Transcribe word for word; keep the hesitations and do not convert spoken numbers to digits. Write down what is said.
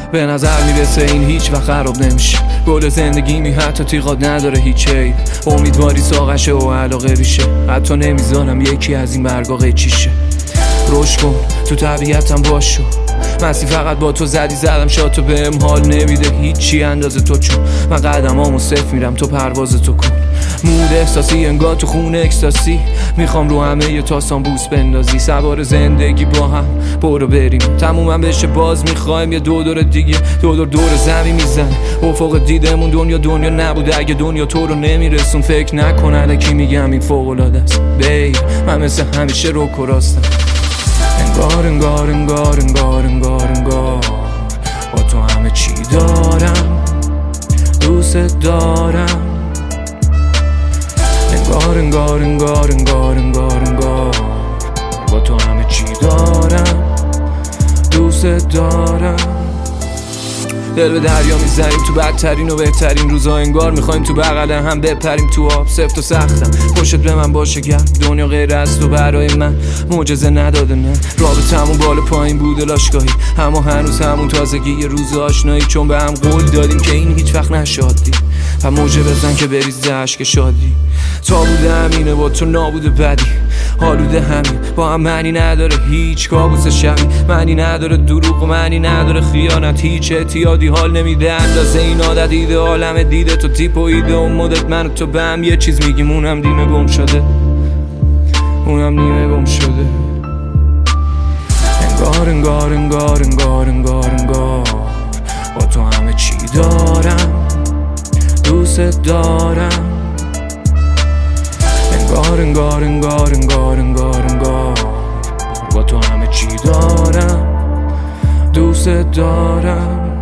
به نظر میرسه این هیچ وقت خراب نمیشه. گل زندگی می حتی تیغات نداره هیچ عیب. امیدواری ساقشه و علاقه ریشه. حتی نمیذارم یکی از این برگا قیچیشه. روش کن تو طبیعتم باشو. مستی فقط با تو زدی زدم شاتو بهم حال نمیده هیچی اندازه تو، چون من قدمامو صفر میرم تو پرواز تو کن. مود احساسی انگار تو خونه اکستاسی. میخوام رو همه یه تاسان بوس بندازی. سوار زندگی با هم برو بریم تمومم بشه باز میخوایم یه دو دور دیگه. دو دور دور زمین میزن افق دیدمون. دنیا دنیا نبوده اگه دنیا تو رو نمیرسون. فکر نکن الکی میگم این فوق‌العاده است بی. من مثل همیشه رو کراستم. انگار انگار انگار انگار انگار انگار با تو همه چی دارم دوست دارم. انگار انگار انگار انگار انگار انگار با تو همه چی دارم دوست دارم. دل به دریا میزنیم تو بدترین و بهترین روزا. انگار میخوایم تو بغل هم بپریم تو آب. سفت و سختم پشت به من باشه گرم. دنیا غیر از تو برای من معجزه نداده نه. رابطمون بالا پایین بوده لاشگاهی، اما هنوز همون تازگی یه روز آشنایی. چون به هم قول دادیم که این هیچ وقت نشادی و موجه بزن که بریزه عشق شادی. تا بوده همینه با تو نابوده بدی. حالوده همین با هم معنی نداره هیچ کابوس شبی. معنی نداره دروغ و معنی نداره خیانت. هیچ اعتیادی حال نمیده اندازه این عادت. ایده عالم دیده تو تیپ و ایده و مدت. من و تو به هم یه چیز میگیم اونم نیمه گم شده. اونم نیمه گم شده. انگار انگار انگار انگار انگار انگار با تو همه چی دارم دوست دارم. انگار انگار انگار انگار انگار انگار با تو همه چی دارم دوست دارم.